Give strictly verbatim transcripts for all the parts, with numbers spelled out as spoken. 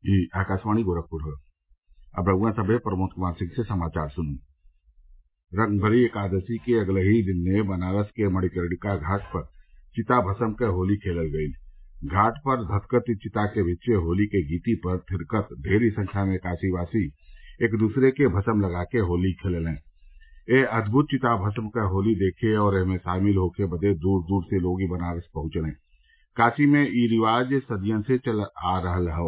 ये आकाशवाणी गोरखपुर है। अब रघुआ सभे प्रमोद कुमार सिंह से समाचार सुनिए। रंगभरी एकादशी के अगले ही दिन ने बनारस के मणिकर्णिका घाट पर चिता भस्म कर होली खेलल गयी। घाट पर धधकती चिता के बीचे होली के गीती पर थिरकत ढेरी संख्या में काशीवासी एक दूसरे के भस्म लगा के होली खेललें। ए अद्भुत चिता भस्म क होली देखे और एमे शामिल होके बदे दूर दूर से लोग बनारस पहुंचने। काशी में ई रिवाज सदियन से चल आ रहल हौ।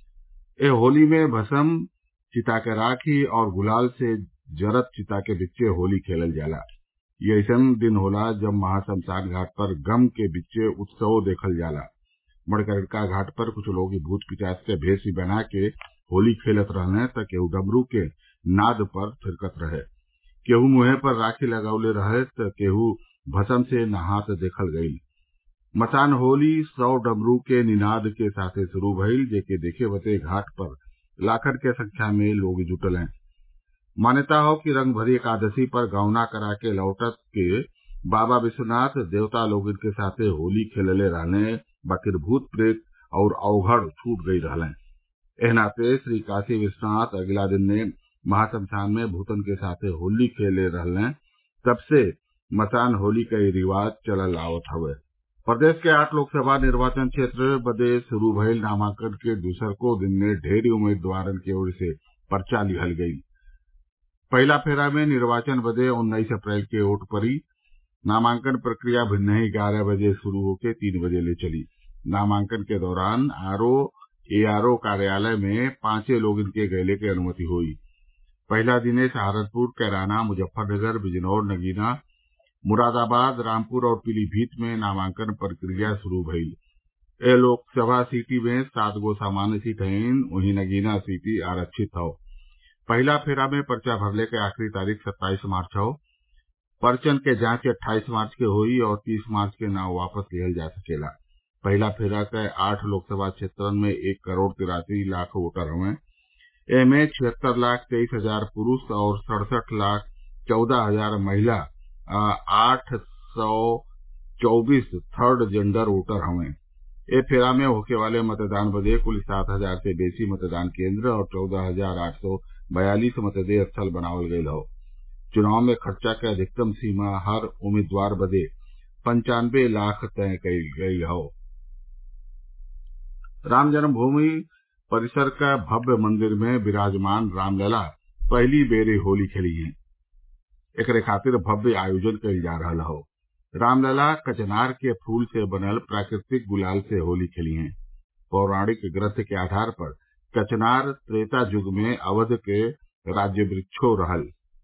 ए होली में भस्म चिता के राखी और गुलाल से जरत चिता के बिच्चे होली खेलल जाला। ये अइसन दिन होला जब महाश्मशान घाट पर गम के बिच्चे उत्सव देखल जाला। मणिकर्णिका घाट पर कुछ लोग भूत पिचास के भेष बना के होली खेलत रहने त केहू डमरू के नाद पर थिरकत रहे, केहू मुँहे पर राखी लगौले रहे त केहू भस्म से नहात देखल गयी। मसान होली सौ डमरू के निनाद के साथे शुरू भइल, जेके देखे बदे घाट पर लाखन के संख्या में लोग जुटल हैं। मान्यता हो कि रंग भरी एकादशी पर गौना करा के लौटत के बाबा विश्वनाथ देवता लोग के साथे होली खेलले रहने, बाकिर भूत प्रेत और अवघड़ छूट गई रहलें। एह नाते श्री काशी विश्वनाथ अगला दिन ने महाश्मशान में भूतन के साथे होली खेले रहलें। तब से मसान होली का रिवाज चलल आवत हवे। प्रदेश के आठ लोकसभा निर्वाचन क्षेत्र बदे शुरू भइल नामांकन के दूसरको दिन ने ढेरी उम्मीदवारन की ओर से पर्चा लिहल गयी। पहला फेरा में निर्वाचन बदे उन्नीस अप्रैल के वोट पड़ी। नामांकन प्रक्रिया भिन्नही ग्यारह बजे शुरू होके तीन बजे ले चली। नामांकन के दौरान आरओ एआरओ कार्यालय में पांचे लोग इनके गैले की अनुमति हुई। पहला दिन सहारनपुर, कैराना, मुजफ्फरनगर, बिजनौर, नगीना, मुरादाबाद, रामपुर और पीलीभीत में नामांकन प्रक्रिया शुरू भइल। ए लोकसभा सीटी में सात गो सामान्य सीट हईन, वहीं नगीना सीटी आरक्षित हौ। पहला फेरा में पर्चा भरले के आखिरी तारीख सत्ताईस मार्च हौ। पर्चन के जांच अट्ठाईस मार्च के हुई और तीस मार्च के नाम वापस लिहल जा सकेला। पहला फेरा के आठ लोकसभा क्षेत्रन में एक करोड़ तिरासी लाख वोटर हवे। एमे छिहत्तर लाख तेईस हजार पुरुष और सड़सठ लाख चौदह हजार महिला, आठ सौ चौबीस थर्ड जेंडर वोटर हवे। ए फेरा में होके वाले मतदान बदे कुल सात हजार से बेसी मतदान केंद्र और चौदह हजार आठ सौ बयालीस मतदेय स्थल बनावल गयल हौ। चुनाव में खर्चा के अधिकतम सीमा हर उम्मीदवार बदे पंचानबे लाख तय कईल गई हौ। राम जन्मभूमि परिसर का भव्य मंदिर में विराजमान रामलला पहली बेरे होली खेली हैं। एकरे खातिर भव्य आयोजन कईल जा रहल हौ। रामलला कचनार के फूल से बनल प्राकृतिक गुलाल से होली खेली हैं। पौराणिक ग्रंथ के आधार पर कचनार त्रेता युग में अवध के राज्य वृक्षो रहल।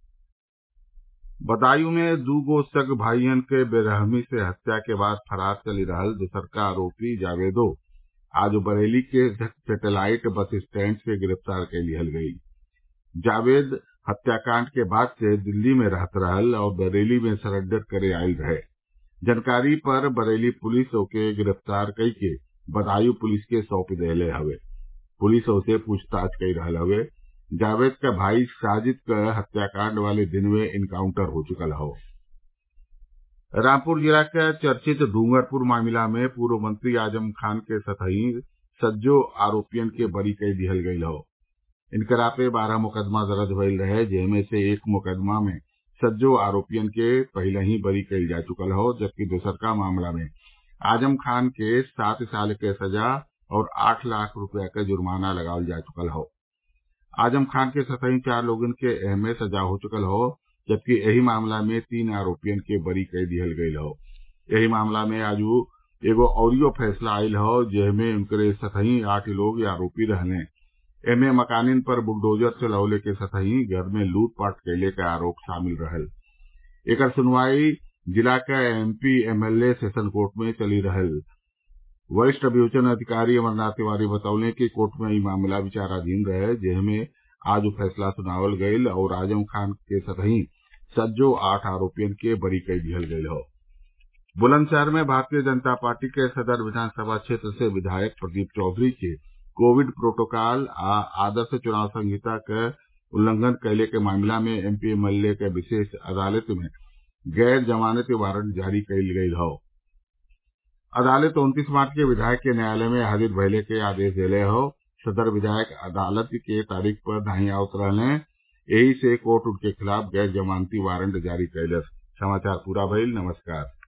बदायूं में दू गो सग भाईयन के बेरहमी से हत्या के बाद फरार चली रहल दूसरका आरोपी जावेदो आज बरेली के सेटेलाइट बस स्टैंड से गिरफ्तार कर लिहल गयी। जावेद हत्याकांड के बाद से दिल्ली में रहत रहल और बरेली में सरेंडर करे आयल रहे। जानकारी पर बरेली पुलिस ओके गिरफ्तार कई के बदायूं पुलिस के सौंप देले हवे। पुलिस ओसे पूछताछ कर रहल हवे। जावेद का भाई साजिद का हत्याकांड वाले दिन में इनकाउंटर हो चुकल हौ। रामपुर जिला के चर्चित डूंगरपुर मामला में पूर्व मंत्री आजम खान के सतही सज्जो आरोपियन के बरी कर दिहल गयल हौ। इनकरा पे बारह मुकदमा दर्ज भइल रहे, जेमे से एक मुकदमा में सज्जो आरोपियन के पहले ही बरी कईल जा चुकल हौ, जबकि दूसरका मामला में आजम खान के सात साल के सजा और आठ लाख रुपया का जुर्माना लगावल जा चुकल हौ। आजम खान के सतही चार लोगन के एहमे सजा हो चुकल हौ, जबकि यही मामला में तीन आरोपियन के बरी कर दिहल गयल हौ। यही मामला में आजू एगो औरियो फैसला आयल हौ, जेमे उनकरे सतही आठ लोग आरोपी रहने। एमे मकानिन पर बुलडोजर चलवले के सतही घर में लूटपाट कैले का आरोप शामिल रहल। एकर सुनवाई जिला का एमपी एमएलए सेशन कोर्ट में चली रहल। वरिष्ठ अभियोजन अधिकारी अमरनाथ तिवारी बतौले कि कोर्ट में ई मामला विचाराधीन रहे, जेमे आज फैसला सुनावल गयल और आजम खान के सतही सज्जो आठ आरोपियन के बरी कर दिहल गयल हौ। बुलंदशहर में भारतीय जनता पार्टी के सदर विधानसभा क्षेत्र से विधायक प्रदीप चौधरी के कोविड प्रोटोकॉल आ आदर्श चुनाव संहिता के उल्लंघन कैले के मामला में एमपी एमएलए के विशेष अदालत में गैर जमानती वारंट जारी कईल गयल हौ। अदालत उन्तीस मार्च के विधायक के न्यायालय में हाजिर भइले के आदेश देले हौ। सदर विधायक अदालत के तारीख पर नाहीं आवत रहले एही से कोर्ट उनके खिलाफ गैर जमानती वारंट जारी कइलस। समाचार पूरा भइल। नमस्कार।